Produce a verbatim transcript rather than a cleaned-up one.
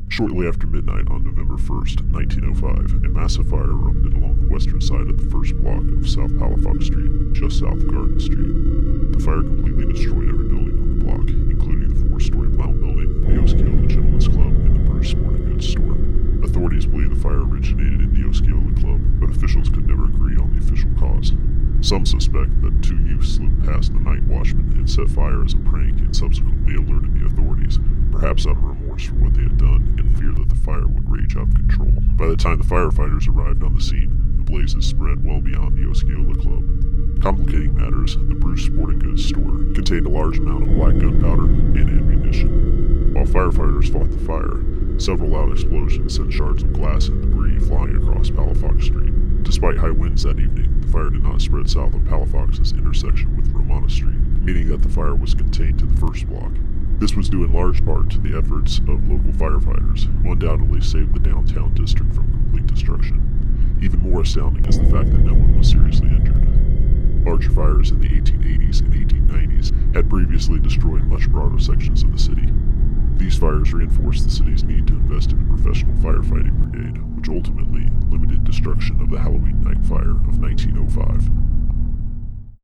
Shortly after midnight on November first, nineteen oh five, a massive fire erupted along the western side of the first block of South Palafox Street, just south of Garden Street. The fire completely destroyed every building on the block, including the four-story Blount Building, the Osceola Gentlemen's Club, and the Bruce Sporting Goods store. Authorities believe the fire originated in the Osceola Club, but officials could never agree on the official cause. Some suspect that two youths slipped past the night watchman and set fire as a prank and subsequently alerted the authorities, perhaps out of remorse for what they had done and fear that the fire would rage out of control. By the time the firefighters arrived on the scene, the blazes spread well beyond the Osceola Club. Complicating matters, the Bruce Sporting Goods store contained a large amount of black gunpowder and ammunition. While firefighters fought the fire, several loud explosions sent shards of glass and debris flying across Palafox Street. Despite high winds that evening, the fire did not spread south of Palafox's intersection with Romana Street, meaning that the fire was contained to the first block. This was due in large part to the efforts of local firefighters, who undoubtedly saved the downtown district from complete destruction. Even more astounding is the fact that no one was seriously injured. Larger fires in the eighteen eighties and eighteen nineties had previously destroyed much broader sections of the city. These fires reinforced the city's need to invest in a professional firefighting brigade, which ultimately limited destruction of the Halloween night fire of nineteen oh five.